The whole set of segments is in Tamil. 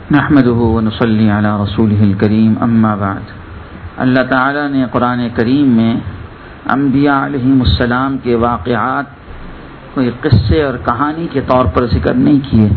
नहमदुहु व नुसल्ली अला रसूलिहिल करीम अम्मा बाद। अल्लाह ताला ने कुरान करीम में अंबिया अलैहिमुस्सलाम के वाक़यात कोई क़िस्से और कहानी के तौर पर ज़िक्र नहीं किए,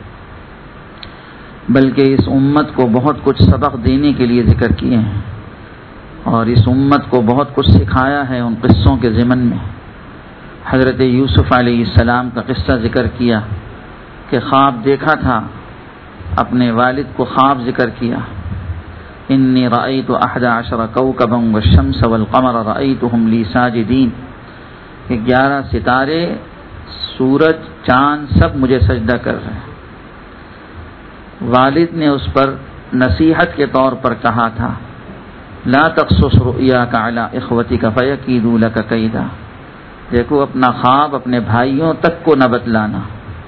बल्कि इस उम्मत को बहुत कुछ सबक देने के लिए ज़िक्र किए हैं और इस उम्मत को बहुत कुछ सिखाया है उन क़िस्सों के ज़िमन में। हज़रत यूसुफ़ अलैहिस्सलाम का क़िस्सा ज़िक्र किया कि ख्वाब देखा था, अपने वालिद को ख्वाब ज़िक्र किया, इन्नी रअयतु 11 कौकबन वश्शम्स वल्क़मर रअयतुहुम ली साजिदीन, कि 11 सितारे, सूरज, चाँद सब मुझे सजदा कर रहे हैं। वालिद ने उस पर नसीहत के तौर पर कहा था, ला तक़्सुस रुअयाका अला इख़्वतिका फ़यकीदू लका कैदा, देखो अपना ख्वाब अपने भाइयों तक को न बतलाना,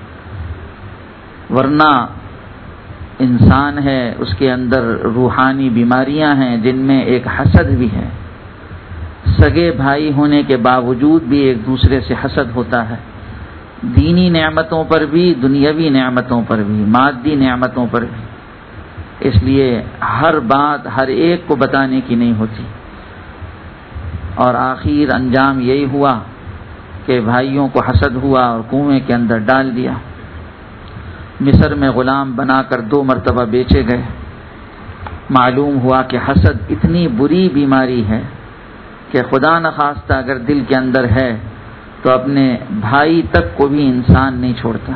वरना इंसान है उसके अंदर रूहानी बीमारियां हैं जिनमें एक हसद भी है। सगे भाई होने के बावजूद भी एक दूसरे से हसद होता है, दीनी नेमतों पर भी, दुनियावी नेमतों पर भी, मादी नेमतों पर भी। इसलिए हर बात हर एक को बताने की नहीं होती और आखिर अंजाम यही हुआ कि भाइयों को हसद हुआ और कुएं के अंदर डाल दिया। मिस्र में ग़ुलाम बनाकर 2 मरतबा बेचे गए। मालूम हुआ कि हसद इतनी बुरी बीमारी है कि खुदा न खास्ता अगर दिल के अंदर है तो अपने भाई तक को भी इंसान नहीं छोड़ता।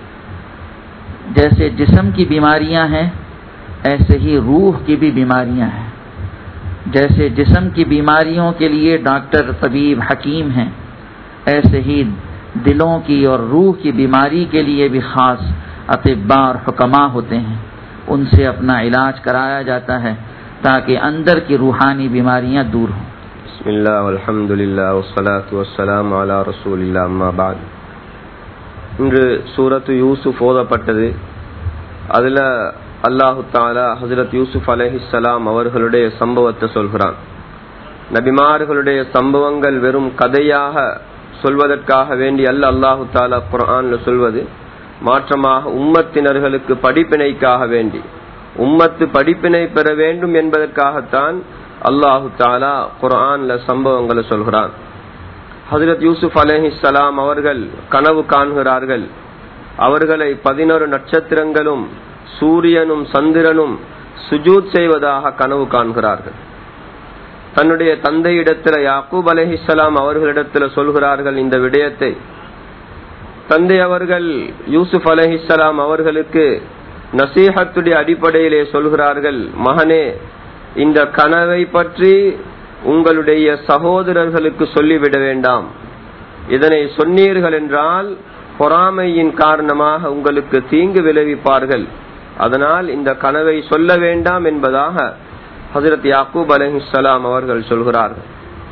जैसे जिस्म की बीमारियां हैं ऐसे ही रूह की भी बीमारियां हैं। जैसे जिस्म की बीमारियों के लिए डॉक्टर, तबीब, हकीम हैं, ऐसे ही दिलों की और रूह की बीमारी के लिए भी ख़ास अतिब्बा और हुक्मा होते हैं। उनसे अपना इलाज कराया जाता है ताकि अंदर की रूहानी बीमारियां दूर हों। बिस्मिल्लाह वल्हम्दुलिल्लाह वस्सलातु वस्सलामु अला रसूलिल्लाह अम्मा बाद। இன்று சூரத்து யூசுப் ஓதப்பட்டது. அதில் அல்லாஹு தஆலா ஹஜ்ரத் யூசுப் அலைஹிஸ்ஸலாம் அவர்களுடைய சம்பவத்தை சொல்கிறான். நபிமார்களுடைய சம்பவங்கள் வெறும் கதையாக சொல்வதற்காக வேண்டி அல்லாஹு தஆலா குர்ஆன்ல சொல்வது, மாற்றமாக உம்மத்தினர்களுக்கு படிப்பினைக்காக வேண்டி, உம்மத்து படிப்பினை பெற வேண்டும் என்பதற்காகத்தான் அல்லாஹு தஆலா குர்ஆன்ல சம்பவங்களை சொல்கிறான். ஹஜ்ரத் யூசுப் அலைஹிஸ்ஸலாம் அவர்கள் கனவு காண்கிறார்கள். அவர்களை 11 நட்சத்திரங்களும் சூரியனும் சந்திரனும் சுஜூத் செய்வதாக கனவு காண்கிறார்கள். தன்னுடைய தந்தையிடத்தில் யாக்கூப் அலைஹிஸ்ஸலாம் அவர்களிடத்தில் சொல்கிறார்கள் இந்த விடயத்தை. தந்தை அவர்கள் யூசுப் அலைஹிஸ்ஸலாம் அவர்களுக்கு நசீஹத்துடைய அடிப்படையிலே சொல்கிறார்கள், மகனே, இந்த கனவை பற்றி உங்களுடைய சகோதரர்களுக்கு சொல்லிவிட வேண்டாம். இதனை சொன்னீர்கள் என்றால் பொறாமையின் காரணமாக உங்களுக்கு தீங்கு விளைவிப்பார்கள். அதனால் இந்த கனவை சொல்ல வேண்டாம் என்பதாக ஹஜ்ரத் யாக்கூப் அலைஹிஸ்ஸலாம் அவர்கள் சொல்கிறார்கள்.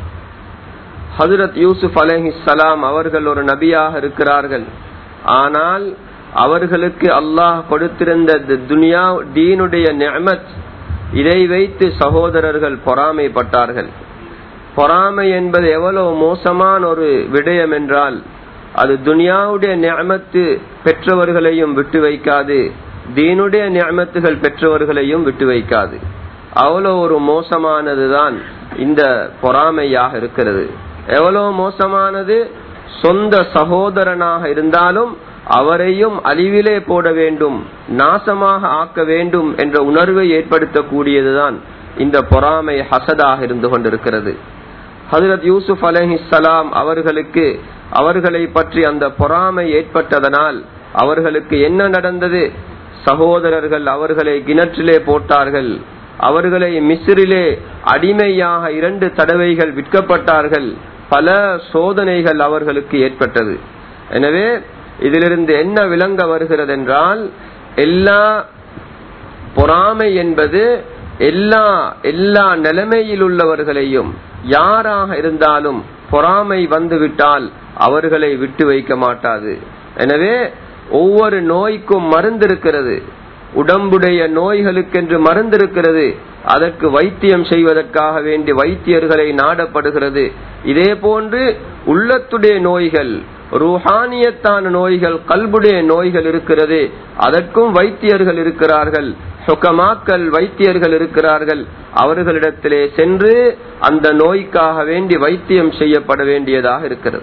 ஹஜ்ரத் யூசுப் அலைஹிஸ்ஸலாம் அவர்கள் ஒரு நபியாக இருக்கிறார்கள். ஆனால் அவர்களுக்கு அல்லாஹ் கொடுத்திருந்த துனியா தீனுடைய நிஅமத், இதை வைத்து சகோதரர்கள் பொறாமைப்பட்டார்கள். பொறாமை என்பது எவ்வளவு மோசமான ஒரு விடயம் என்றால், அது துனியாவுடைய நிஅமத்து பெற்றவர்களையும் விட்டு வைக்காது, தீனுடைய நிஅமத்துகள் பெற்றவர்களையும் விட்டு வைக்காது. அவ்வளவு ஒரு மோசமானதுதான் இந்த பொறாமையாக இருக்கிறது. எவ்வளவு மோசமானது, சொந்த சகோதரனாக இருந்தாலும் அவரையும் அழிவிலே போட வேண்டும், நாசமாக ஆக்க வேண்டும் என்ற உணர்வை ஏற்படுத்தக்கூடியதுதான் இந்த பொறாமை, ஹசதாக இருந்து கொண்டிருக்கிறது. ஹஜ்ரத் யூசுப் அலைஹிஸ்ஸலாம் அவர்களுக்கு அவர்களை பற்றி அந்த பொறாமை ஏற்பட்டதனால் அவர்களுக்கு என்ன நடந்தது? சகோதரர்கள் அவர்களை கிணற்றிலே போட்டார்கள். அவர்களை மிஸ்ரிலே அடிமையாக 2 தடவைகள் விற்கப்பட்டார்கள். பல சோதனைகள் அவர்களுக்கு ஏற்பட்டது. எனவே இதிலிருந்து என்ன விளங்க வருகிறது என்றால், எல்லா பொறாமை என்பது எல்லா நிலைமையில் உள்ளவர்களையும், யாராக இருந்தாலும் பொறாமை வந்துவிட்டால் அவர்களை விட்டு வைக்க மாட்டாது. எனவே ஒவ்வொரு நோய்க்கும் மருந்து இருக்கிறது, உடம்புடைய நோய்களுக்கென்று மருந்து இருக்கிறது. அதற்கு வைத்தியம் செய்வதற்காக வேண்டி வைத்தியர்களை நாடப்படுகிறது. இதே போன்று உள்ளத்துடைய நோய்கள், ரூஹானியத்தான நோய்கள், கல்புடைய நோய்கள் இருக்கிறது, அதற்கும் வைத்தியர்கள் இருக்கிறார்கள், ஹுகமாக்கள் வைத்தியர்கள் இருக்கிறார்கள். அவர்களிடத்திலே சென்று அந்த நோய்க்காக வேண்டி வைத்தியம் செய்யப்பட வேண்டியதாக இருக்கிறது.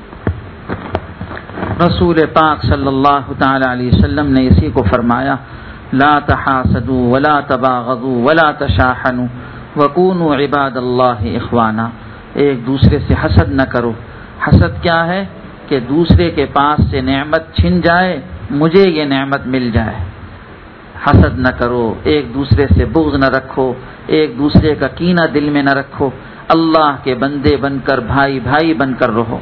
رسول پاک صلی اللہ تعالی علیہ وسلم نے اسی کو فرمایا، لا تحاسدوا ولا تباغضوا ولا تشاحنوا وكونوا عباد اللہ اخوانا. ایک دوسرے سے حسد نہ کرو. حسد کیا ہے؟ کہ دوسرے کے پاس سے نعمت چھن جائے، مجھے یہ نعمت مل جائے. حسد نہ کرو، ایک دوسرے سے بغض نہ رکھو، ایک دوسرے کا کینہ دل میں نہ رکھو. اللہ کے بندے بن کر بھائی بھائی بن کر رہو.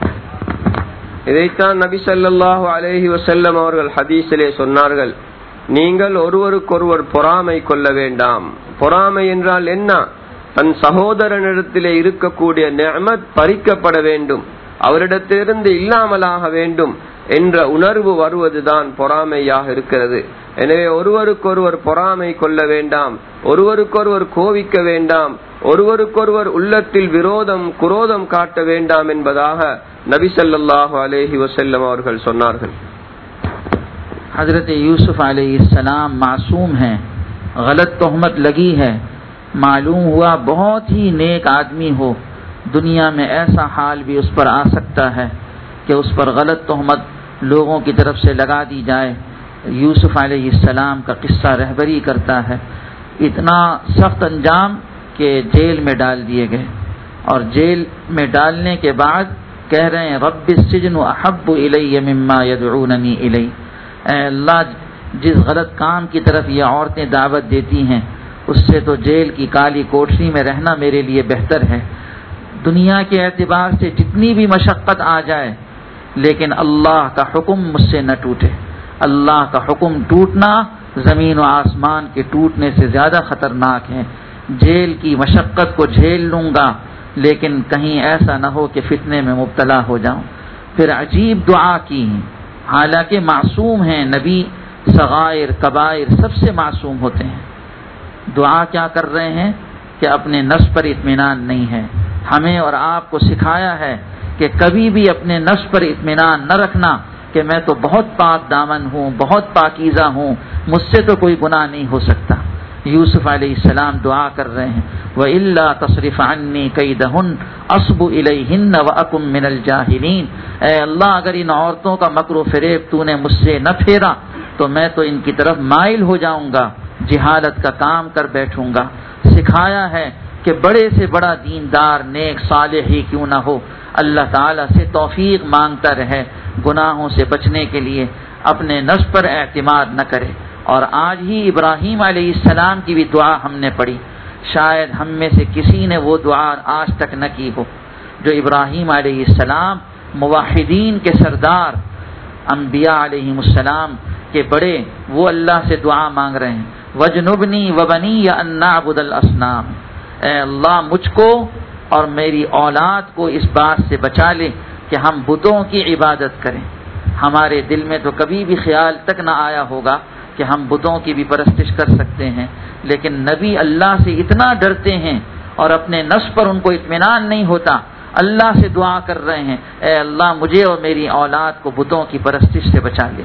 இதைத்தான் நபி ஸல்லல்லாஹு அலைஹி வஸல்லம் அவர்கள் ஹதீஸிலே சொன்னார்கள், நீங்கள் ஒருவருக்கொருவர் பொறாமை கொள்ள வேண்டாம். பொறாமை என்றால் என்ன? தன் சகோதரனிடத்திலே இருக்கக்கூடிய நிஅமத் பறிக்கப்பட வேண்டும், அவரிடத்திலிருந்து இல்லாமலாக வேண்டும் என்ற உணர்வு வருவதுதான் பொறாமையாக இருக்கிறது. எனவே ஒருவருக்கொருவர் பொறாமை கொள்ள வேண்டாம், ஒருவருக்கொருவர் கோவிக்க வேண்டாம், ஒருவருக்கொருவர் உள்ளத்தில் விரோதம் குரோதம் காட்ட வேண்டாம் என்பதாக நபி ஸல்லல்லாஹு அலைஹி வஸல்லம் அவர்கள் சொன்னார்கள். حضرت یوسف علیہ السلام معصوم ہیں، غلط تہمت لگی ہے، معلوم ہوا بہت ہی نیک آدمی ہو، دنیا میں ایسا حال بھی اس پر آ سکتا ہے کہ اس پر غلط تہمت لوگوں کی طرف سے لگا دی جائے. یوسف علیہ السلام کا قصہ رہبری کرتا ہے. اتنا سخت انجام کہ جیل میں ڈال دیے گئے، اور جیل میں ڈالنے کے بعد کہہ رہے ہیں رب السجن احب الی مما یدعوننی الی. اے اللہ، جس غلط کام کی طرف یہ عورتیں دعوت دیتی ہیں اس سے تو جیل کی کالی کوٹری میں رہنا میرے لیے بہتر ہے. دنیا کے اعتبار سے جتنی بھی مشقت آ جائے لیکن اللہ کا حکم مجھ سے نہ ٹوٹے. اللہ کا حکم ٹوٹنا زمین و آسمان کے ٹوٹنے سے زیادہ خطرناک ہے. جیل کی مشقت کو جھیل لوں گا لیکن کہیں ایسا نہ ہو کہ فتنے میں مبتلا ہو جاؤں. پھر عجیب دعا کی، حالانکہ معصوم ہیں نبی، صغائر کبائر سب سے معصوم ہوتے ہیں. دعا کیا کر رہے ہیں کہ اپنے نفس پر اطمینان نہیں ہے. ہمیں اور آپ کو سکھایا ہے کہ کبھی بھی اپنے نفس پر اطمینان نہ رکھنا کہ میں تو بہت پاک دامن ہوں، بہت پاکیزہ ہوں، مجھ سے تو کوئی گناہ نہیں ہو سکتا. یوسف علیہ السلام دعا کر رہے ہیں وَإِلَّا تَصْرِفْ عَنِّي كَيْدَهُنَّ أَصْبُ إِلَيْهِنَّ وَأَكُن مِّنَ الْجَاهِلِينَ. اے اللہ، اگر ان عورتوں کا مکر و فریب تو نے مجھ سے نہ پھیرا تو میں تو ان کی طرف مائل ہو جاؤں گا، جہالت کا کام کر بیٹھوں گا. سکھایا ہے کہ بڑے سے بڑا دیندار نیک صالح ہی کیوں نہ ہو، اللہ تعالیٰ سے توفیق مانگتا رہے، گناہوں سے بچنے کے لیے اپنے نفس پر اعتماد نہ کرے. اور آج ہی ابراہیم علیہ السلام کی بھی دعا ہم نے پڑھی. شاید ہم میں سے کسی نے وہ دعا آج تک نہ کی ہو جو ابراہیم علیہ السلام موحدین کے سردار، انبیاء علیہ السلام کے بڑے، وہ اللہ سے دعا مانگ رہے ہیں وَجْنُبْنِي وَبَنِيَّ أَن نَّعْبُدَ الْأَصْنَامَ. اے اللہ، مجھ کو اور میری اولاد کو اس بات سے بچا لے کہ ہم بتوں کی عبادت کریں. ہمارے دل میں تو کبھی بھی خیال تک نہ آیا ہوگا کہ ہم بتوں کی بھی پرستش کر سکتے ہیں، لیکن نبی اللہ سے اتنا ڈرتے ہیں اور اپنے نفس پر ان کو اطمینان نہیں ہوتا، اللہ سے دعا کر رہے ہیں اے اللہ مجھے اور میری اولاد کو بتوں کی پرستش سے بچا لے.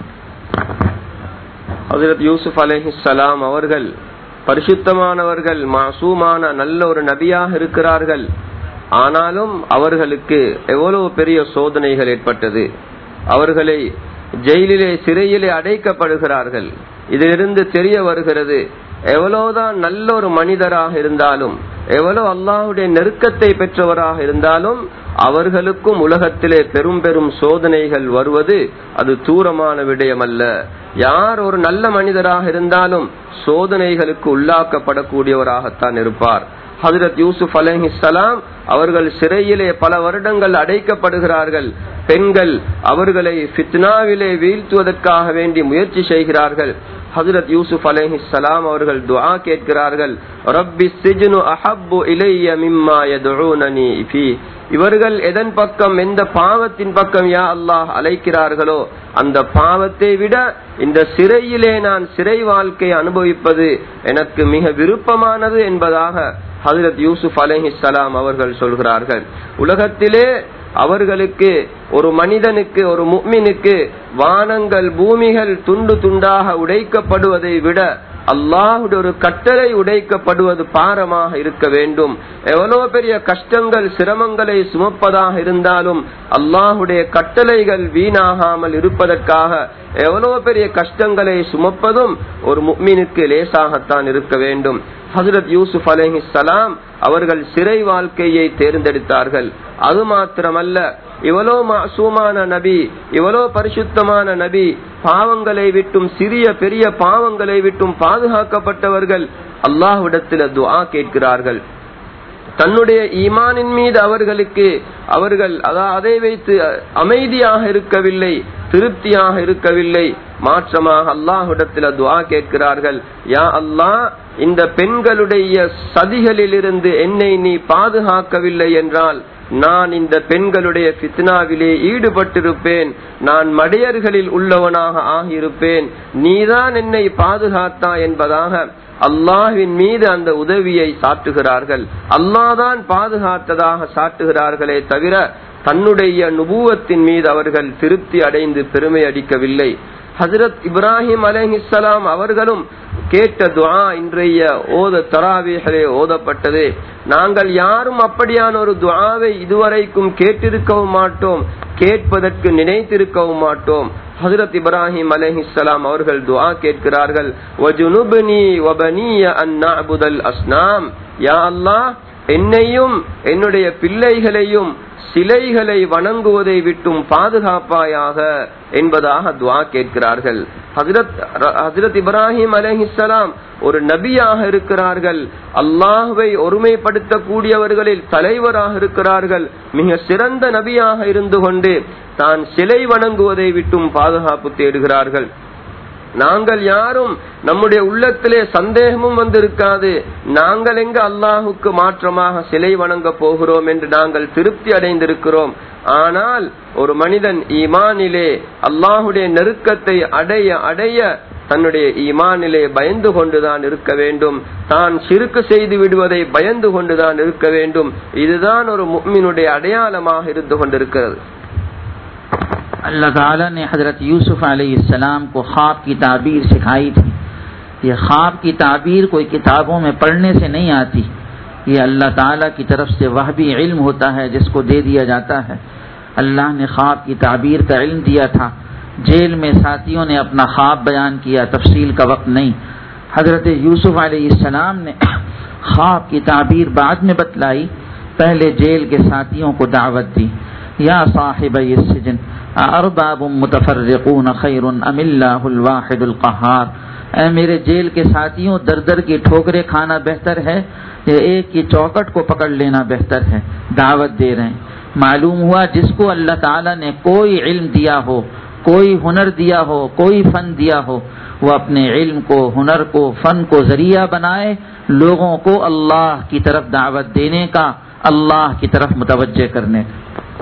حضرت யூசுப் அலைஹிஸ்ஸலாம் அவர்கள் பரிசுத்தமானவர்கள், மாசூமான நல்ல ஒரு நபியாக இருக்கிறார்கள். ஆனாலும் அவர்களுக்கு எவ்வளவு பெரிய சோதனைகள் ஏற்பட்டது. அவர்களை ஜெயிலிலே சிறையிலே அடைக்கப்படுகிறார்கள். இதிலிருந்து தெரிய வருகிறது எவ்வளவுதான் நல்ல ஒரு மனிதராக இருந்தாலும், எவ்வளவு அல்லாஹ்வுடைய நெருக்கத்தை பெற்றவராக இருந்தாலும் அவர்களுக்கும் உலகத்திலே பெரும் பெரும் சோதனைகள் வருவது அது தூரமான விடயம் அல்ல. யார் ஒரு நல்ல மனிதராக இருந்தாலும் சோதனைகளுக்கு உள்ளாக்கப்படக்கூடியவராகத்தான் இருப்பார். ஹஜ்ரத் யூசுப் அலைஹிஸ்ஸலாம் அவர்கள் சிறையிலே பல வருடங்கள் அடைக்கப்படுகிறார்கள். பெண்கள் அவர்களை ஃபித்னாவிலே வீழ்த்துவதற்காக வேண்டி முயற்சி செய்கிறார்கள். ஹஜ்ரத் யூசுப் அலைஹிஸ்ஸலாம் அவர்கள் துஆ கேட்கிறார்கள், ரப்பி ஸிஜ்னு அஹப்பு இலைய மிம்மா யதுஊனனி ஃபீ. இவர்கள் எதன் பக்கம், எந்த பாவத்தின் பக்கம் யா அல்லாஹ் அழைக்கிறார்களோ அந்த பாவத்தை விட இந்த சிறையிலே நான் சிறை வாழ்க்கை அனுபவிப்பது எனக்கு மிக விருப்பமானது என்பதாக ஹஜ்ரத் யூசுப் அலைஹிஸ்ஸலாம் அவர்கள் சொல்கிறார்கள். உலகத்திலே அவர்களுக்கு, ஒரு மனிதனுக்கு, ஒரு முஃமினுக்கு வானங்கள் பூமிகள் துண்டு துண்டாக உடைக்கப்படுவதை விட அல்லாஹ்வுடைய ஒரு கட்டளை உடைக்கப்படுவது பாரமாக இருக்க வேண்டும். எவ்வளவு பெரிய கஷ்டங்கள் சிரமங்களை சுமப்பதாக இருந்தாலும் அல்லாஹ்வுடைய கட்டளைகள் வீணாகாமல் இருப்பதற்காக எவ்வளவு பெரிய கஷ்டங்களை சுமப்பதும் ஒரு முஃமினுக்கு லேசாகத்தான் இருக்க வேண்டும். ஹஜ்ரத் யூசுப் அலைஹிஸ்ஸலாம் அவர்கள் சிறை வாழ்க்கையை தேர்ந்தெடுத்தார்கள். அது மாத்திரமல்ல, இவ்வளவு மாசூமான நபி, இவ்வளவு பரிசுத்தமான நபி, பாவங்களை விட்டும், சிறிய பெரிய பாவங்களை விட்டும் பாதுகாக்கப்பட்டவர்கள் அல்லாஹ்விடத்தில் துஆ கேட்கிறார்கள். தன்னுடைய ஈமானின் மீது அவர்கள் அதை வைத்து அமைதியாக இருக்கவில்லை, திருப்தியாக இருக்கவில்லை. மாற்றமாக அல்லாஹ்விடத்தில் துஆ கேட்கிறார்கள். யா அல்லாஹ், இந்த பெண்களுடைய சதிகளிலிருந்து என்னை நீ பாதுகாக்கவில்லை என்றால் நான் இந்த பெண்களுடைய ஃபித்னாவிலே ஈடுபட்டிருப்பேன், நான் மடையர்களில் உள்ளவனாக ஆகியிருப்பேன். நீதான் என்னை பாதுகாத்தா என்பதாக அல்லாஹ்வின் மீது அந்த உதவியை சாட்டுகிறார்கள். அல்லாஹ்தான் பாதுகாத்ததாக சாட்டுகிறார்களே தவிர தன்னுடைய நுபுவத்தின் மீது அவர்கள் திருப்தி அடைந்து பெருமை அடிக்கவில்லை. ஹஜ்ரத் இப்ராஹிம் அலைஹிஸ்ஸலாம் அவர்களும் கேட்ட துஆ இன்றைய தராவீஹிலே ஓதப்பட்டது. நாங்கள் யாரும் அப்படியான ஒரு துஆவை இதுவரைக்கும் கேட்டிருக்கவும் மாட்டோம், கேட்பதற்கு நினைத்திருக்கவும் மாட்டோம். ஹஜ்ரத் இப்ராஹிம் அலைஹிஸ்ஸலாம் அவர்கள் துஆ கேட்கிறார்கள். வஜுனுப்னி வபனிய அன் நஅபுதல் அஸ்னாம். யா அல்லாஹ், என்னையும் என்னுடைய பிள்ளைகளையும் சிலைகளை வணங்குவதை விட்டும் பாதுகாப்பாயாக என்பதாக துஆ கேட்கிறார்கள். ஹஜ்ரத் இப்ராஹிம் அலைஹிஸ்ஸலாம் ஒரு நபியாக இருக்கிறார்கள், அல்லாஹ்வை ஒருமைப்படுத்தக்கூடியவர்களில் தலைவராக இருக்கிறார்கள். மிக சிறந்த நபியாக இருந்து கொண்டு தான் சிலை வணங்குவதை விட்டும் பாதுகாப்பு தேடுகிறார்கள். நாங்கள் யாரும், நம்முடைய உள்ளத்திலே சந்தேகமும் வந்திருக்காது, நாங்கள் எங்க அல்லாஹுக்கு மாற்றமாக சிலை வணங்க போகிறோம் என்று நாங்கள் திருப்தி அடைந்திருக்கிறோம். ஆனால் ஒரு மனிதன் ஈமானிலே அல்லாஹுடைய நெருக்கத்தை அடைய தன்னுடைய ஈமானிலே பயந்து கொண்டுதான் இருக்க வேண்டும், தான் ஷிர்க் செய்து விடுவதை பயந்து கொண்டுதான் இருக்க வேண்டும். இதுதான் ஒரு முஃமினுடைய அடையாளமாக இருந்து கொண்டிருக்கிறது. अल्लाह ताला ने हज़रत यूसुफ अलैहिस्सलाम को ख्वाब की ताबीर सिखाई थी। ये ख्वाब की ताबीर कोई किताबों में पढ़ने से नहीं आती, ये अल्लाह ताला की तरफ से वहबी इल्म होता है जिसको दे दिया जाता है। अल्लाह ने ख्वाब की ताबीर का इल्म दिया था। जेल में साथियों ने अपना ख्वाब बयान किया, तफसील का वक्त नहीं। हज़रत यूसुफ अलैहिस्सलाम ने ख्वाब की ताबीर बाद में बतलाई, पहले जेल के साथियों को दावत दी। या साहिबय सिजन अरबाबुम मुतफर्रिकून खैरुन अमिल्लाहुल वाहिदुल क़हार। मेरे जेल के साथियों, दर दर की ठोकरें खाना बेहतर है या एक की चौकट को पकड़ लेना बेहतर है? दावत दे रहे हैं। मालूम हुआ जिसको अल्लाह ताला ने कोई इल्म दिया हो, कोई हुनर दिया हो, कोई फन दिया हो, वो अपने इल्म को, हुनर को, फन को जरिया बनाए लोगों को अल्लाह की तरफ दावत देने का, अल्लाह की तरफ मुतवज्जे करने का।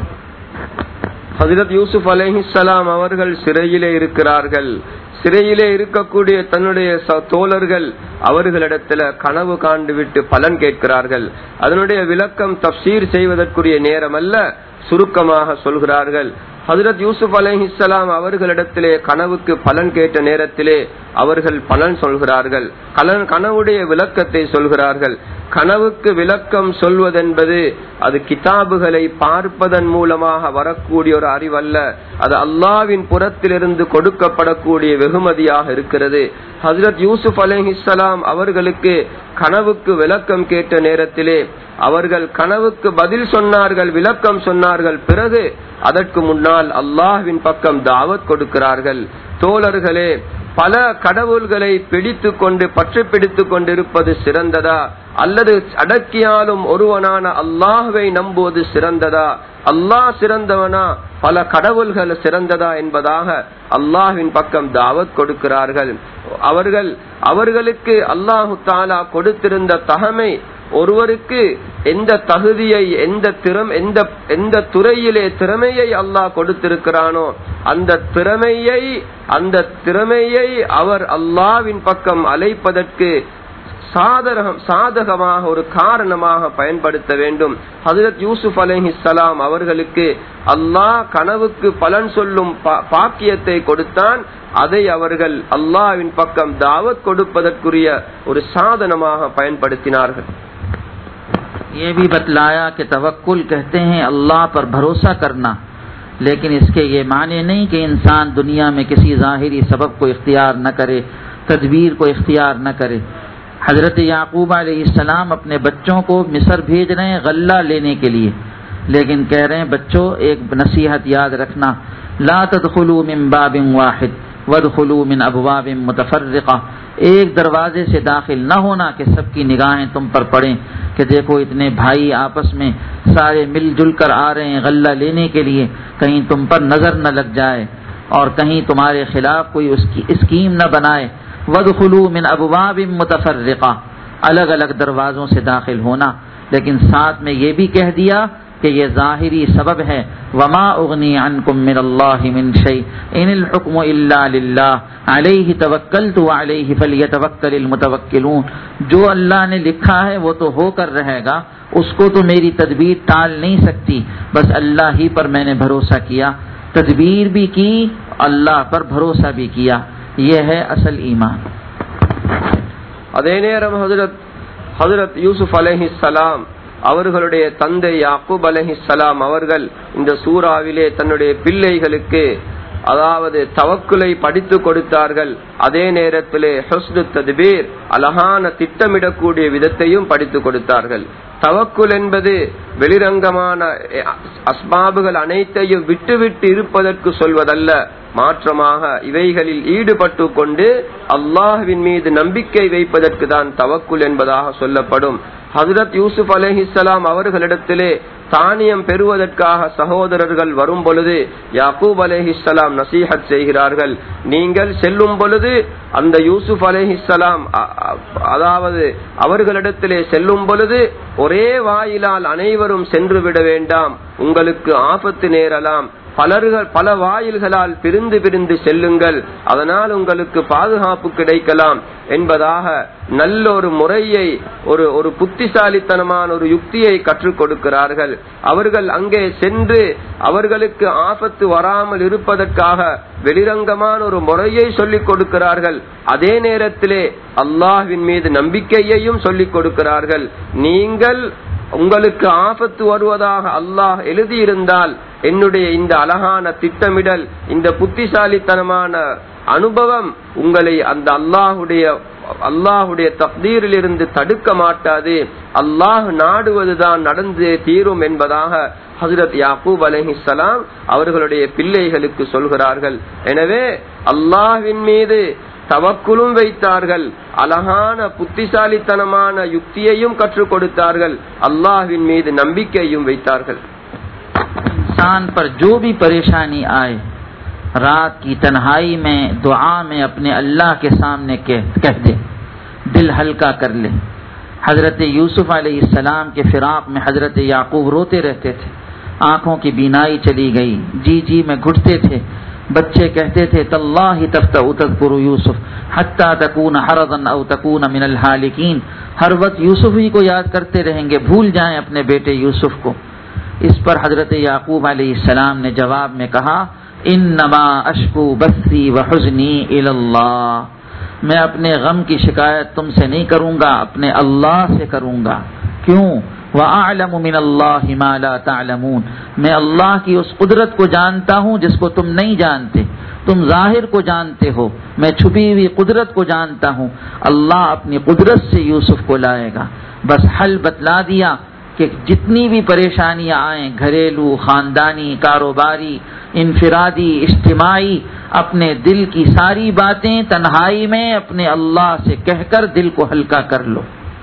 ஹஜ்ரத் யூசுப் அலைஹிஸ்ஸலாம் அவர்கள் சிறையிலே இருக்கிறார்கள். சிறையிலே இருக்கக்கூடிய தன்னுடைய தோழர்கள் அவர்களிடத்துல கனவு காண்டு விட்டு பலன் கேட்கிறார்கள். அதனுடைய விளக்கம் தப்சீர் செய்வதற்குரிய நேரம் அல்ல, சுருக்கமாக சொல்கிறார்கள். ஹஜ்ரத் யூசுப் அலைஹிஸ்ஸலாம் அவர்களிடத்திலே கனவுக்கு பலன் கேட்ட நேரத்திலே அவர்கள் பலன் சொல்கிறார்கள், கனவுடைய விளக்கத்தை சொல்கிறார்கள். கனவுக்கு விளக்கம் சொல்வதென்பது அது கிதாபுகளை பார்ப்பதன் மூலமாக வரக்கூடிய ஒரு அறிவல்ல, அது அல்லாஹ்வின் புறத்திலிருந்து கொடுக்கப்படக்கூடிய வெகுமதியாக இருக்கிறது. ஹஜ்ரத் யூசுப் அலைஹிஸ்ஸலாம் அவர்களுக்கு கனவுக்கு விளக்கம் கேட்ட நேரத்திலே அவர்கள் கனவுக்கு பதில் சொன்னார்கள், விளக்கம் சொன்னார்கள். பிறகு அதற்கு முன்னால் அல்லாஹ்வின் பக்கம் தாவத் கொடுக்கிறார்கள். தோழர்களே, பல கடவுள்களை பிடித்து கொண்டு பற்றி பிடித்து கொண்டிருப்பது சிறந்ததா, அல்லது அடக்கியாலும் ஒருவனான அல்லாஹ்வை நம்புவது சிறந்ததா? அல்லாஹ் சிறந்தவனா, பல கடவுள்கள் சிறந்ததா என்பதாக அல்லாஹ்வின் பக்கம் தாவத் கொடுக்கிறார்கள். அவர்களுக்கு அல்லாஹு தஆலா கொடுத்திருந்த தகமை, ஒருவருக்கு எந்த தகுதியை, எந்த துறையிலே திறமையை அல்லாஹ் கொடுத்திருக்கிறானோ அந்த திறமையை அவர் அல்லாஹ்வின் பக்கம் அழைப்பதற்கு சாதகமாக ஒரு காரணமாக பயன்படுத்த வேண்டும். ஹஜ்ரத் யூசுப் அலைஹிஸ்ஸலாம் அவர்களுக்கு அல்லாஹ் கனவுக்கு பலன் சொல்லும் பாக்கியத்தை கொடுத்தான். அதை அவர்கள் அல்லாஹ்வின் பக்கம் தாவத் கொடுப்பதற்குரிய ஒரு சாதனமாக பயன்படுத்தினார்கள். ये भी बतलाया कि तवक्कुल कहते हैं अल्लाह पर भरोसा करना, लेकिन इसके ये माने नहीं कि इंसान दुनिया में किसी ज़ाहिरी सबब को इख्तियार न करे, तदबीर को इख्तियार न करे. हज़रत याकूब अलैहिस्सलाम अपने बच्चों को मिस्र भेज रहे हैं गल्ला लेने के लिए, लेकिन कह रहे हैं बच्चों एक नसीहत याद रखना, ला तदखुलू मिन बाबिन वाहिद वदखुलू मिन अबवाबिन मुतफर्रिक़ा. एक दरवाजे से दाखिल न होना कि सबकी निगाहें तुम पर पड़ें कि देखो इतने भाई आपस में सारे मिलजुल कर आ रहे हैं गल्ला लेने के लिए, कहीं तुम पर नजर न लग जाए और कहीं तुम्हारे खिलाफ कोई उसकी स्कीम न बनाए. वदखुलू मिन अबवाबिन मुतफर्रिक़ा, अलग अलग दरवाजों से दाखिल होना, लेकिन साथ में ये भी कह दिया कि ये ज़ाहिरी सबब है. वमा उगनी अन्कुम मिनल्लाहि मिन शै इनिल हुक्मु इल्ला लिल्लाह अलैहि तवक्कलतु व अलैहि फलियतवक्कलिल मुतवक्किलून. जो अल्लाह ने लिखा है वो तो होकर रहेगा, उसको तो मेरी तदबीर टाल नहीं सकती. बस अल्लाह ही पर मैंने भरोसा किया, तदबीर भी की, अल्लाह पर भरोसा भी किया. ये है असल ईमान. அதே நேரம் ஹஜ்ரத் யூசுப் அலைஹிஸ்ஸலாம் அவர்களுடைய தந்தை யாக்கூப் அலைஹிஸ்ஸலாம் அவர்கள் இந்த சூறாவிலே தன்னுடைய பிள்ளைகளுக்கு அதாவது தவக்குலை படித்து கொடுத்தார்கள். அதே நேரத்திலே ஹுஸ்னு தத்பீர் அழகான திட்டமிடக்கூடிய விதத்தையும் படித்து கொடுத்தார்கள். தவக்குல் என்பது வெளிரங்கமான அஸ்பாபுகள் அனைத்தையும் விட்டுவிட்டு இருப்பதற்கு சொல்வதல்ல, மாற்றமாக இவைகளில் ஈடுபட்டு கொண்டு அல்லாஹ்வின் மீது நம்பிக்கை வைப்பதற்கு தான் தவக்குல் என்பதாக சொல்லப்படும். ஹஜ்ரத் யூசுப் அலைஹிஸ்ஸலாம் அவர்களிடத்திலே தானியம் பெறுவதற்காக சகோதரர்கள் வரும் பொழுது யாக்கூப் அலைஹிஸ்ஸலாம் நசீஹத் செய்கிறார்கள். நீங்கள் செல்லும் பொழுது அந்த யூசுப் அலைஹிஸ்ஸலாம் அதாவது அவர்களிடத்திலே செல்லும் பொழுது ஒரே வாயிலால் அனைவரும் சென்று விட வேண்டாம், உங்களுக்கு ஆபத்து நேரலாம், பல வாயில்களால் பிரிந்து பிரிந்து செல்லுங்கள், அதனால் உங்களுக்கு பாதுகாப்பு கிடைக்கலாம் என்பதாக நல்ல ஒரு முறையை ஒரு புத்திசாலித்தனமான ஒரு யுக்தியை கற்றுக் கொடுக்கிறார்கள். அவர்கள் அங்கே சென்று அவர்களுக்கு ஆபத்து வராமல் இருப்பதற்காக வெளிரங்கமான ஒரு முறையை சொல்லிக் கொடுக்கிறார்கள். அதே நேரத்திலே அல்லாஹ்வின் மீது நம்பிக்கையையும் சொல்லிக் கொடுக்கிறார்கள். நீங்கள் உங்களுக்கு ஆபத்து வருவதாக அல்லாஹ் எழுதியிருந்தால் என்னுடைய இந்த அழகான திட்டமிடல், இந்த புத்திசாலித்தனமான அனுபவம் உங்களை அந்த அல்லாஹுடைய தக்தீரில் இருந்து தடுக்க மாட்டாது, அல்லாஹ் நாடுவதுதான் நடந்து தீரும் என்பதாக ஹஜ்ரத் யாக்கூப் அலைஹிஸ்ஸலாம் அவர்களுடைய பிள்ளைகளுக்கு சொல்கிறார்கள். எனவே அல்லாஹ்வின் மீது தவக்குலும் வைத்தார்கள், அழகான புத்திசாலித்தனமான யுக்தியையும் கற்றுக் கொடுத்தார்கள், அல்லாஹ்வின் மீது நம்பிக்கையும் வைத்தார்கள். इंसान पर जो भी परेशानी आए रात की तन्हाई में दुआ में अपने अल्लाह के सामने कह दे, दिल हल्का कर ले. हजरत यूसुफ अलैहिस्सलाम के फिराक में हजरत याकूब रोते रहते थे, आंखों की बीनाई चली गई, जी में घुटते थे. बच्चे कहते थे तल्लाहि तफ्तउ तज़कुरु यूसुफ हत्ता तकून हरदन औ तकून मिनल हालिकीन. हर वक्त यूसुफ ही को याद करते रहेंगे, भूल जाएं अपने बेटे यूसुफ को. इस पर हजरत याकूब अलैहिस्सलाम ने जवाब में कहा इन्नमा अश्कू बस्सी व हुज़्नी इलल्लाह. मैं अपने गम की शिकायत तुमसे नहीं करूंगा, अपने अल्लाह से करूंगा. क्यों? व अअलमु मिनल्लाहि मा ला तअलमून. मैं अल्लाह की उस कुदरत को जानता हूँ जिसको तुम नहीं जानते. तुम जाहिर को जानते हो, मैं छुपी हुई कुदरत को जानता हूँ. अल्लाह अपनी कुदरत से यूसुफ को लाएगा. बस हल बतला दिया कि जितनी भी परेशानियां आए, घरेलू, खानदानी, कारोबारी, इनफिरादी, इज्तिमाई, अपने दिल की सारी बातें तन्हाई में अपने अल्लाह से कहकर दिल को हल्का कर लो.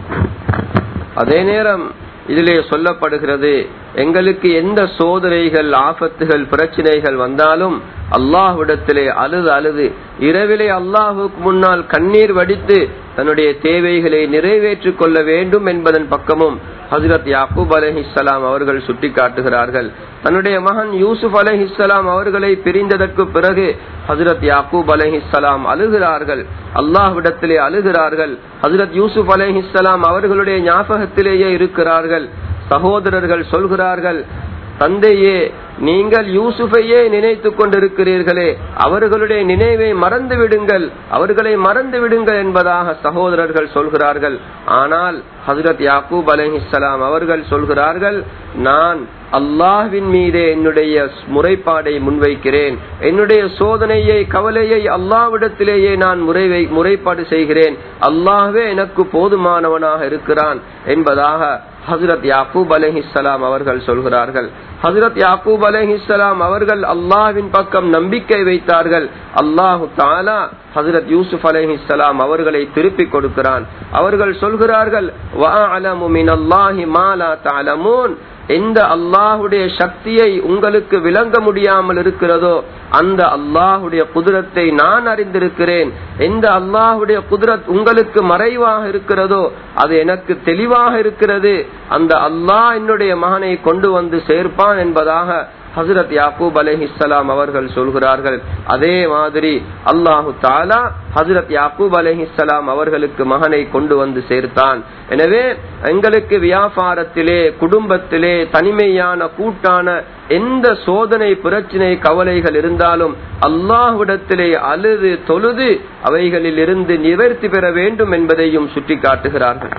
அதே நேரம் இதிலே சொல்லப்படுகிறது, எங்களுக்கு எந்த சோதனைகள், ஆபத்துகள், பிரச்சனைகள் வந்தாலும் அல்லாஹ்விடத்திலே அழுது இரவிலே அல்லாஹுக்கு முன்னால் கண்ணீர் வடித்து தன்னுடைய தேவைகளை நிறைவேற்றிக் கொள்ள வேண்டும் என்பதன் பக்கமும் ஹஜ்ரத் யாக்கூப் அலைஹிஸ்ஸலாம் அவர்கள் சுட்டிக்காட்டுகிறார்கள். தன்னுடைய மகன் யூசுப் அலைஹிஸ்ஸலாம் அவர்களை பிரிந்ததற்கு பிறகு ஹஜ்ரத் யாக்கூப் அலைஹிஸ்ஸலாம் அழுகிறார்கள், அல்லாஹ்விடத்திலே அழுகிறார்கள். ஹஜ்ரத் யூசுப் அலைஹிஸ்ஸலாம் அவர்களுடைய ஞாபகத்திலேயே இருக்கிறார்கள். சகோதரர்கள் சொல்கிறார்கள், தந்தையே, நீங்கள் யூசுஃபையே நினைத்துக் கொண்டிருக்கிறீர்களே, அவர்களுடைய நினைவை மறந்து விடுங்கள், அவர்களை மறந்து விடுங்கள் என்பதாக சகோதரர்கள் சொல்கிறார்கள். ஆனால் ஹஜ்ரத் யாக்கூப் அலைஹிஸ்ஸலாம் அவர்கள் சொல்கிறார்கள், நான் அல்லாஹ்வின் மீதே என்னுடைய முறைப்பாடை முன்வைக்கிறேன், என்னுடைய சோதனையை கவலையை அல்லாஹ்விடத்திலேயே நான் முறைப்பாடு செய்கிறேன், அல்லாஹ்வே எனக்கு போதுமானவனாக இருக்கிறான் என்பதாக ஹஜ்ரத் யாக்கூப் அலைஹிஸ்ஸலாம் அவர்கள் சொல்கிறார்கள். ஹஜ்ரத் யாக்கூப் அலைஹிஸ்ஸலாம் அவர்கள் அல்லாஹ்வின் பக்கம் நம்பிக்கை வைத்தார்கள். அல்லாஹு தஆலா ஹஜ்ரத் யூசுப் அலைஹிஸ்ஸலாம் அவர்களை திருப்பி கொடுக்கிறான். அவர்கள் சொல்கிறார்கள், வஅலமு மினல்லாஹி மா லா தஅலமூன், எந்த அல்லாஹுடைய சக்தியை உங்களுக்கு விளங்க முடியாமல் இருக்கிறதோ அந்த அல்லாஹுடைய குதிரத்தை நான் அறிந்திருக்கிறேன், எந்த அல்லாஹுடைய குதிரத் உங்களுக்கு மறைவாக இருக்கிறதோ அது எனக்கு தெளிவாக இருக்கிறது, அந்த அல்லாஹ் என்னுடைய மகனை கொண்டு வந்து சேர்ப்பான் என்பதாக ஹஜ்ரத் யாக்கூப் அலைஹிஸ்ஸலாம் அவர்கள் சொல்கிறார்கள். அதே மாதிரி அல்லாஹு தஆலா ஹஜ்ரத் யாக்கூப் அலைஹிஸ்ஸலாம் அவர்களுக்கு மகனை கொண்டு வந்து சேர்த்தான். எனவே எங்களுக்கு வியாபாரத்திலே, குடும்பத்திலே, தனிமையான கூட்டான எந்த சோதனை, பிரச்சனை, கவலைகள் இருந்தாலும் அல்லாஹ்விடத்திலே அழுது தொழுது அவைகளில் இருந்து நிவர்த்தி பெற வேண்டும் என்பதையும் சுட்டி காட்டுகிறார்கள்.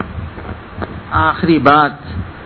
आखिरी बात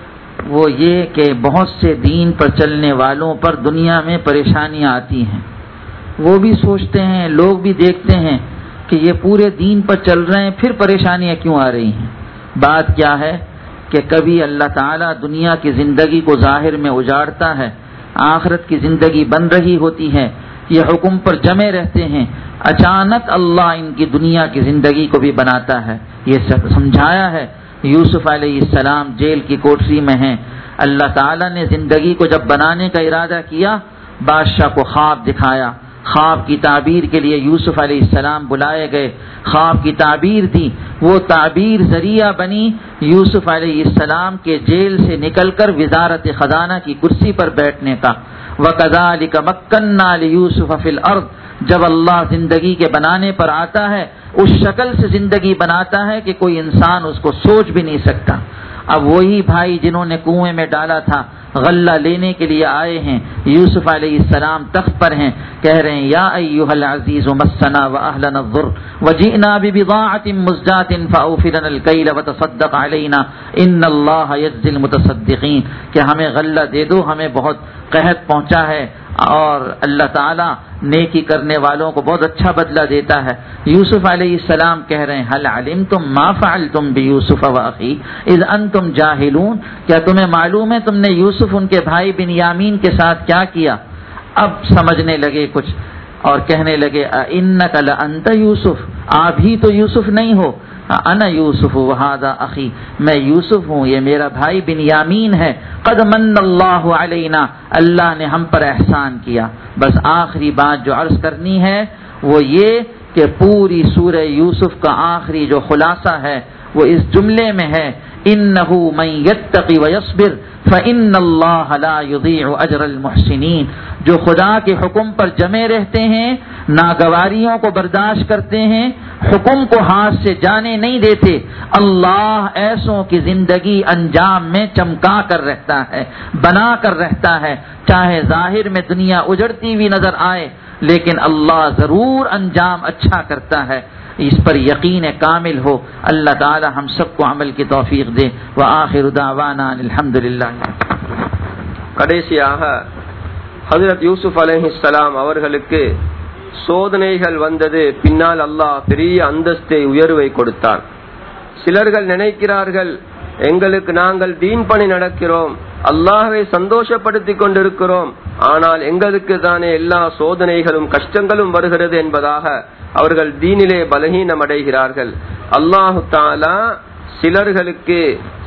वो ये कि बहुत से दीन पर चलने वालों पर दुनिया में परेशानियां आती हैं, वो भी सोचते हैं, लोग भी देखते हैं कि ये पूरे दीन पर चल रहे हैं, फिर परेशानियां क्यों आ रही हैं। बात क्या है कि कभी अल्लाह ताला दुनिया की ज़िंदगी को ज़ाहिर में उजाड़ता है, आखिरत की ज़िंदगी बन रही होती है, ये हुक्म पर जमे रहते हैं, अचानक अल्लाह इनकी दुनिया की ज़िंदगी को भी बनाता है। ये समझाया है। यूसुफ अलैहिस्सलाम जेल की कोठरी में हैं, अल्लाह ताला ने जिंदगी को जब बनाने का इरादा किया, बादशाह को ख्वाब दिखाया, ख्वाब की ताबीर के लिए यूसुफ अलैहिस्सलाम बुलाए गए, ख्वाब की ताबीर दी, वो ताबीर जरिया बनी यूसुफ अलैहिस्सलाम के जेल से निकलकर विज़ारत खजाना की कुर्सी पर बैठने का। वकज़ालिक मक्कन्ना लियूसुफ फिल अर्द, जब अल्लाह जिंदगी के बनाने पर आता है उस शक्ल से जिंदगी बनाता है कि कोई इंसान उसको सोच भी नहीं सकता। अब वही भाई जिन्होंने कुएं में डाला था गल्ला लेने के लिए आए हैं, यूसुफ अलैहिस्सलाम तख्त पर हैं, कह रहे हैं, या अय्युहल अज़ीज़ु मस्सना व अहलना ज़ुर व जि'ना बिबिज़ाअतिन मुज़जातिन फ़अवफ़िलना अल-कैल व तसद्दक़ अलैना इन्नल्लाह यज़्ज़िल मुतसद्दिक़ीन, कि हमें गल्ला दे दो, हमें बहुत कहत पहुंचा है और अल्लाह ताला नेकी करने वालों को बहुत अच्छा बदला देता है। यूसुफ अलैहिस्सलाम कह रहे हैं, हल अलिमतुम मा फ़अलतुम बियूसुफ व अख़ी इज़ अन्तुम जाहिलून, क्या तुम्हें मालूम है तुमने यूसुफ उनके भाई बिन्यामीन के साथ क्या किया। अब समझने लगे कुछ और कहने लगे, इन्नका लअन्ता यूसुफ, आप ही तो यूसुफ नहीं हो, अना यूसुफ व हादा अखी, मैं यूसुफ हूँ, ये मेरा भाई बिन्यामीन है। क़द मन्नल्लाहु अलैना, अल्लाह ने हम पर एहसान किया। बस आखिरी बात जो अर्ज करनी है वो ये कि पूरी सूरह यूसुफ का आखिरी जो खुलासा है वो इस जुमले में है, इन्नहु मन यत्तक़ि व यस्बिर फ़इन्नल्लाह ला युज़ीअु अजरल मुहसिनीन, जो खुदा के हुक्म पर जमे रहते हैं, नागवारियों को बर्दाश्त करते हैं, हुक्म को हाथ से जाने नहीं देते, अल्लाह ऐसों की जिंदगी अंजाम में चमका कर रहता है, बना कर रहता है। चाहे जाहिर में दुनिया उजड़ती हुई नजर आए, लेकिन अल्लाह जरूर अंजाम अच्छा करता है। इस पर यकीन कामिल हो। अल्लाह ताला हम सबको अमल की तौफीक दे। व आखिरु दावाना अल्हम्दुलिल्लाह। கடைசியாக ஹஜ்ரத் யூசுப் அலைஹிஸ்ஸலாம் அவர்களுக்கு சோதனைகள் வந்தது, பின்னால் அல்லாஹ் பெரிய அந்தஸ்தை, உயர்வை கொடுத்தான். சிலர்கள் நினைக்கிறார்கள், எங்களுக்கு நாங்கள் தீன் பணி நடக்கிறோம், அல்லாஹ்வை சந்தோஷப்படுத்தி கொண்டிருக்கிறோம், ஆனால் எங்களுக்கு தானே எல்லா சோதனைகளும் கஷ்டங்களும் வருகிறது என்பதாக அவர்கள் தீனிலே பலகீனம் அடைகிறார்கள். அல்லாஹு தஆலா சிலர்களுக்கு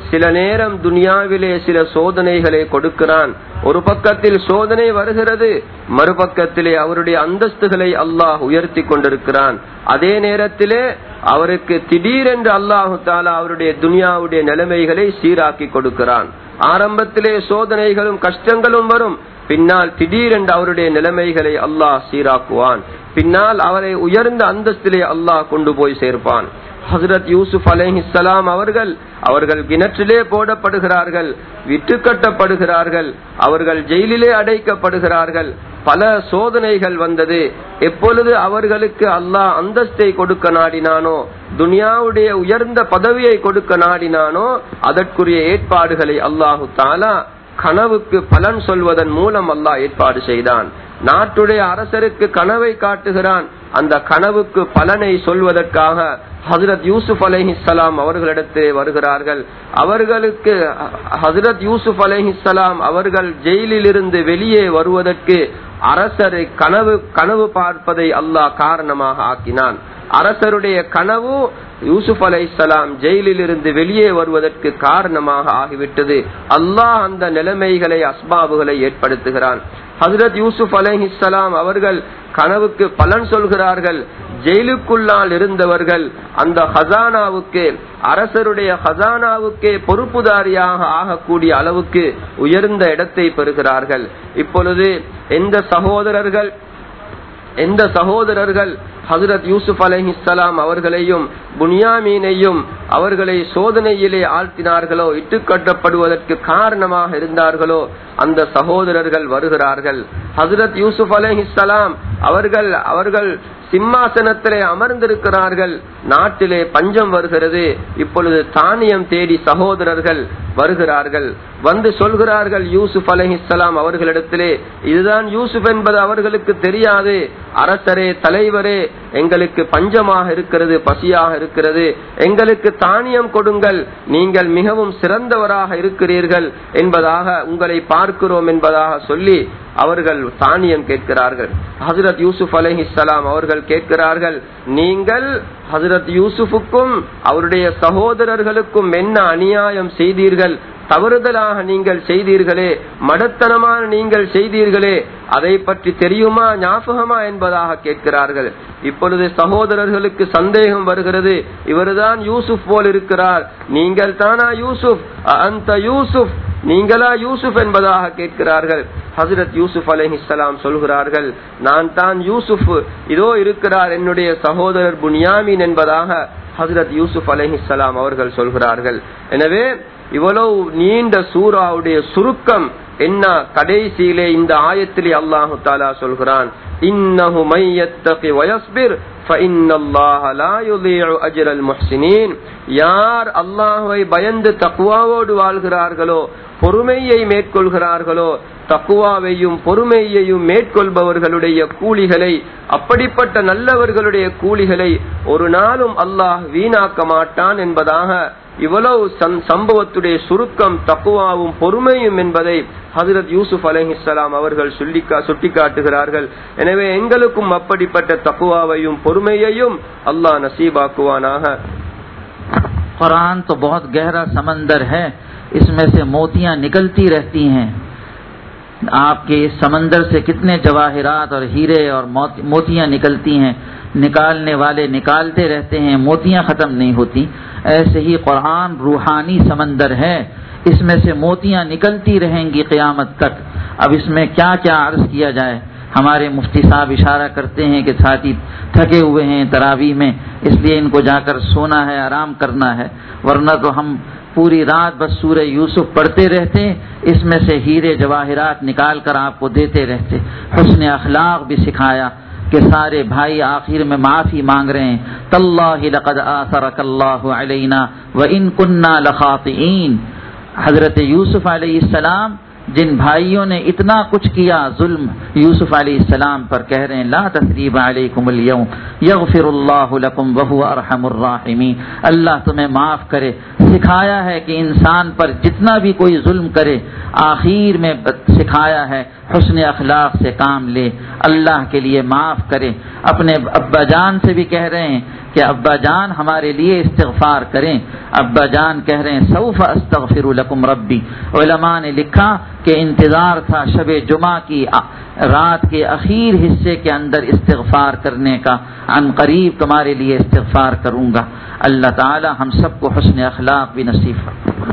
சில நேரம் துனியாவிலே சில சோதனைகளை கொடுக்கிறான். ஒரு பக்கத்தில் சோதனை வருகிறது, மறுபக்கத்திலே அவருடைய அந்தஸ்துகளை அல்லாஹ் உயர்த்தி கொண்டிருக்கிறான். அதே நேரத்திலே அவருக்கு திடீரென்று அல்லாஹு தாலா அவருடைய துனியாவுடைய நிலைமைகளை சீராக்கி கொடுக்கிறான். ஆரம்பத்திலே சோதனைகளும் கஷ்டங்களும் வரும், பின்னால் திடீரென்று அவருடைய நிலைமைகளை அல்லாஹ் சீராக்குவான். பின்னால் அவரை உயர்ந்த அந்தஸ்திலே அல்லாஹ் கொண்டு போய் சேர்ப்பான். ஹஜ்ரத் யூசுப் அலைஹிஸ்ஸலாம் அவர்கள் கிணற்றிலே போடப்படுகிறார்கள், விட்டு கட்டப்படுகிறார்கள், அவர்கள் ஜெயிலிலே அடைக்கப்படுகிறார்கள். பல சோதனைகள் வந்தது. எப்பொழுது அவர்களுக்கு அல்லாஹ் அந்தஸ்தை கொடுக்க நாடினானோ, துனியாவுடைய உயர்ந்த பதவியை கொடுக்க நாடினானோ, அதற்குரிய ஏற்பாடுகளை அல்லாஹு தாலா கனவுக்கு பலன் சொல்வதன் மூலம் அல்லாஹ் ஏற்பாடு செய்தான். நாட்டுடைய அரசருக்கு கனவை காட்டுகிறான், அந்த கனவுக்கு பலனை சொல்வதற்காக ஹஜ்ரத் யூசுப் அலைஹிஸ்ஸலாம் அவர்களிடத்திலே வருகிறார்கள். அவர்களுக்கு ஹஜ்ரத் யூசுப் அலைஹிஸ்ஸலாம் அவர்கள் ஜெயிலில் இருந்து வெளியே வருவதற்கு அரசரை கனவு பார்ப்பதை அல்லாஹ் காரணமாக ஆக்கினான். அரசருடைய கனவு யூசுப் அலைஹிஸ்ஸலாம் ஜெயிலில் இருந்து வெளியே வருவதற்கு காரணமாக ஆகிவிட்டது. அல்லாஹ் அந்த நிலைமைகளை அஸ்பாபுகளை ஏற்படுத்துகிறான். ஹஜ்ரத் யூசுப் அலைஹிஸ்ஸலாம் அவர்கள் கனவுக்கு பலன் சொல்கிறார்கள். ஜெயிலுக்குள்ளால் இருந்தவர்கள் அந்த ஹசானாவுக்கு, அரசருடைய ஹசானாவுக்கே பொறுப்புதாரியாக ஆகக்கூடிய அளவுக்கு உயர்ந்த இடத்தை பெறுகிறார்கள். இப்பொழுது எந்த சகோதரர்கள் ஹஜ்ரத் யூசுப் அலைஹிஸ்ஸலாம் அவர்களையும் புன்யாமீனையும் அவர்களை சோதனையிலே ஆழ்த்தினார்களோ, இட்டுக்கட்டப்படுவதற்கு காரணமாக இருந்தார்களோ, அந்த சகோதரர்கள் வருகிறார்கள். ஹஜ்ரத் யூசுப் அலைஹிஸ்ஸலாம் அவர்கள் சிம்மாசனத்திலே அமர்ந்திருக்கிறார்கள். நாட்டிலே பஞ்சம் வருகிறது. இப்பொழுது தானியம் தேடி சகோதரர்கள் வருகிறார்கள். வந்து சொல்கிறார்கள் யூசுப் அலைஹிஸ்ஸலாம் அவர்களிடத்திலே, இதுதான் யூசுப் என்பது அவர்களுக்கு தெரியாது. அரசரே, தலைவரே, எங்களுக்கு பஞ்சமாக இருக்கிறது, பசியாக இருக்கிறது, எங்களுக்கு தானியம் கொடுங்கள், நீங்கள் மிகவும் சிறந்தவராக இருக்கிறீர்கள் என்பதாக உங்களை பார்க்கிறோம் என்பதாக சொல்லி அவர்கள் தானியம் கேட்கிறார்கள். ஹஜ்ரத் யூசுப் அலைஹிஸ்ஸலாம் அவர்கள் கேட்கிறார்கள், நீங்கள் ஹஜ்ரத் யூசுஃபுக்கும் அவருடைய சகோதரர்களுக்கும் என்ன அநியாயம் செய்தீர்கள், தவறுதலாக நீங்கள் செய்தீர்களே, மடத்தனமான நீங்கள் செய்தீர்களே, அதை பற்றி தெரியுமா, ஞாபகமா என்பதாக கேட்கிறார்கள். இப்பொழுது சகோதரர்களுக்கு சந்தேகம் வருகிறது, இவர்தான் யூசுப் போல் இருக்கிறார், நீங்கள் தானா யூசுப், அந்த யூசுப், நீங்களா யூசுப் என்பதாக கேட்கிறார்கள். ஹஜ்ரத் யூசுப் அலைஹிஸ்ஸலாம் சொல்கிறார்கள், நான் தான் யூசுப், இதோ இருக்கிறார் என்னுடைய சகோதரர் புன்யாமீன் என்பதாக ஹஜ்ரத் யூசுப் அலைஹிஸ்ஸலாம் அவர்கள் சொல்கிறார்கள். எனவே இவ்வளவு நீண்ட சூராவுடைய சுருக்கம் என்ன, கடைசியிலே இந்த ஆயத்திலே அல்லாஹு தஆலா சொல்கிறான், இன்னஹு மை யத்தகி வயஸ்பிர் ஃபஇன்னல்லாஹ லா யுதீஉ அஜ்ரல் முஹ்ஸினீன். யார் அல்லாஹ்வை பயந்து தக்வாவோடு வாழ்கிறார்களோ, பொறுமையை மேற்கொள்கிறார்களோ, தக்குவாவையும் பொறுமையையும் மேற்கொள்பவர்களுடைய கூலிகளை, அப்படிப்பட்ட நல்லவர்களுடைய கூலிகளை ஒரு நாளும் அல்லாஹ் வீணாக்க மாட்டான் என்பதாக இவ்வளவு சம்பவத்துடைய சுருக்கம் தக்குவாவும் பொறுமையும் என்பதை ஹஜ்ரத் யூசுப் அலைஹிஸ்ஸலாம் அவர்கள் சுட்டிக்காட்டுகிறார்கள். எனவே எங்களுக்கும் அப்படிப்பட்ட தக்குவாவையும் பொறுமையையும் அல்லாஹ் நசீபாக்குவானாக. कुरान तो बहुत गहरा समंदर है, इसमें से मोतियां निकलती रहती हैं. आपके इस समंदर से कितने जवाहिरात और हीरे और मोतियां निकलती हैं, निकालने वाले निकालते रहते हैं, मोतियां खत्म नहीं होती. ऐसे ही कुरान रूहानी समंदर है, इसमें से मोतियां निकलती रहेंगी क़यामत तक. अब इसमें क्या क्या अर्ज किया जाए. हमारे मुफ्ती साहब इशारा करते हैं कि साथी थके हुए हैं तरावी में, इसलिए इनको जाकर सोना है, आराम करना है, वरना तो हम पूरी रात बस सूरह यूसुफ पढ़ते रहते, इसमें से हीरे जवाहिरात निकाल कर आपको देते रहते. हुस्न अखलाक भी सिखाया कि सारे भाई आखिर में माफ़ी मांग रहे हैं, तल्लाहि लक़द आसरकल्लाहु अलैना व इन कुन्ना लखातिईन. हज़रत यूसुफ अलैहिस्सलाम जिन भाइयों ने इतना कुछ किया जुल्म यूसुफ अलैहिस्सलाम पर, कह रहे हैं ला तस्रीबा अलैकुमुल यौम यग़फिरुल्लाहु लकुम व हुवा अरहमुर राहिमीन. अल्लाह तुम्हें माफ़ करे. सिखाया है कि इंसान पर जितना भी कोई जुल्म करे, आखिर में सिखाया है हुस्न अखलाक से काम ले, अल्लाह के लिए माफ़ करे. अपने अब्बा जान से भी कह रहे हैं कि अब्बा जान हमारे लिए इस्तिग़फ़ार करें। अब्बा जान कह रहे हैं सौफ़ अस्तग़फ़िरु लकुम रब्बी। उलमा ने लिखा कि इंतज़ार था शब जुमा की रात के आखिर हिस्से के अंदर इस्तिग़फ़ार करने का, अन करीब तुम्हारे लिए इस्तिग़फ़ार करूँगा। अल्लाह ताला हम सबको हुस्न अखलाक भी नसीब फरमाए।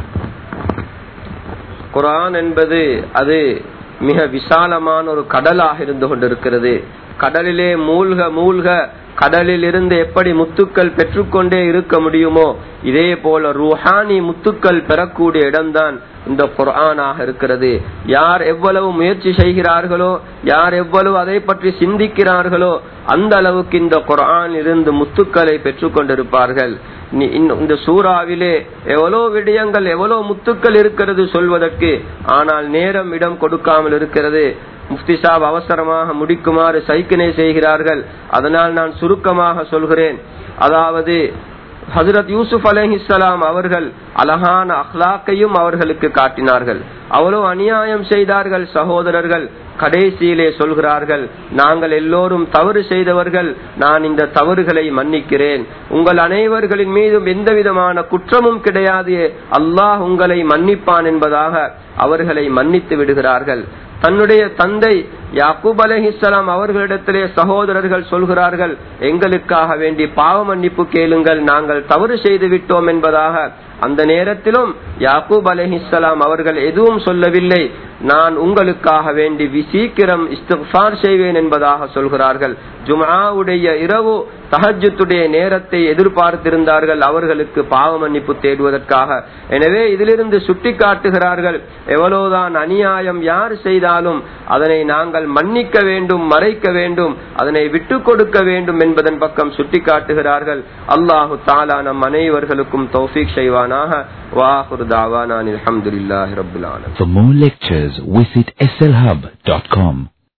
குர்ஆன் என்பது அது மிக விசாலமான ஒரு கடலாக இருந்து கொண்டிருக்கிறது. கடலிலே மூழ்க கடலில் இருந்து எப்படி முத்துக்கள் பெற்றுக்கொண்டே இருக்க முடியுமோ இதே போல ரூஹானி முத்துக்கள் பெறக்கூடிய இடம்தான் இந்த குர்ஆனாக இருக்கிறது. யார் எவ்வளவு முயற்சி செய்கிறார்களோ, யார் எவ்வளவு அதை பற்றி சிந்திக்கிறார்களோ அந்த அளவுக்கு இந்த குர்ஆன் இருந்து முத்துக்களை பெற்றுக் கொண்டிருப்பார்கள். இந்த சூறாவிலே எவ்வளவு விடயங்கள், எவ்வளவு முத்துக்கள் இருக்கிறது சொல்வதற்கு, ஆனால் நேரம் இடம் கொடுக்காமல் இருக்கிறது. முஃப்தி சாப் அவசரமாக முடிக்குமாறு சைக்கினை செய்கிறார்கள். அதனால் நான் சுருக்கமாக சொல்கிறேன். அதாவது ஹஜ்ரத் யூசுப் அலைஹிஸ்ஸலாம் அவர்கள் அழகான அக்லாக்கையும் அவர்களுக்கு காட்டினார்கள். அவ்வளவு அநியாயம் செய்தார்கள் சகோதரர்கள். கடைசியிலே சொல்கிறார்கள், நாங்கள் எல்லோரும் தவறு செய்தவர்கள், நான் இந்த தவறுகளை மன்னிக்கிறேன், உங்கள் அனைவர்களின் மீதும் எந்த விதமான குற்றமும் கிடையாது, அல்லாஹ் உங்களை மன்னிப்பான் என்பதாக அவர்களை மன்னித்து விடுகிறார்கள். தன்னுடைய தந்தை யாக்கூப் அலைஹிஸ்ஸலாம் அவர்களிடத்திலே சகோதரர்கள் சொல்கிறார்கள், எங்களுக்காக வேண்டி பாவ மன்னிப்பு கேளுங்கள், நாங்கள் தவறு செய்து விட்டோம் என்பதாக. அந்த நேரத்திலும் யாக்கூப் அலைஹிஸ்ஸலாம் அவர்கள் எதுவும் சொல்லவில்லை, நான் உங்களுக்காக வேண்டி சீக்கிரம் இஸ்திக்ஃபார் செய்வேன் என்பதாக சொல்கிறார்கள். ஜும்ஆவுடைய இரவு தஹஜ்ஜுடைய நேரத்தை எதிர்பார்த்திருந்தார்கள் அவர்களுக்கு பாவ மன்னிப்பு தேடுவதற்காக. எனவே இதிலிருந்து சுட்டி காட்டுகிறார்கள், எவ்வளவுதான் அநியாயம் யார் செய்தாலும் அதனை நாங்கள் மன்னிக்க வேண்டும், மறைக்க வேண்டும், அதனை விட்டு கொடுக்க வேண்டும் என்பதன் பக்கம் சுட்டி காட்டுகிறார்கள். அல்லாஹு தஆலா நம் அனைவர்களுக்கும் தௌஃபீக் செய்வானாக. வாஹிரு தஅவானா அல்ஹம்துலில்லாஹி ரப்பில் ஆலமீன். For more lectures visit slhub.com.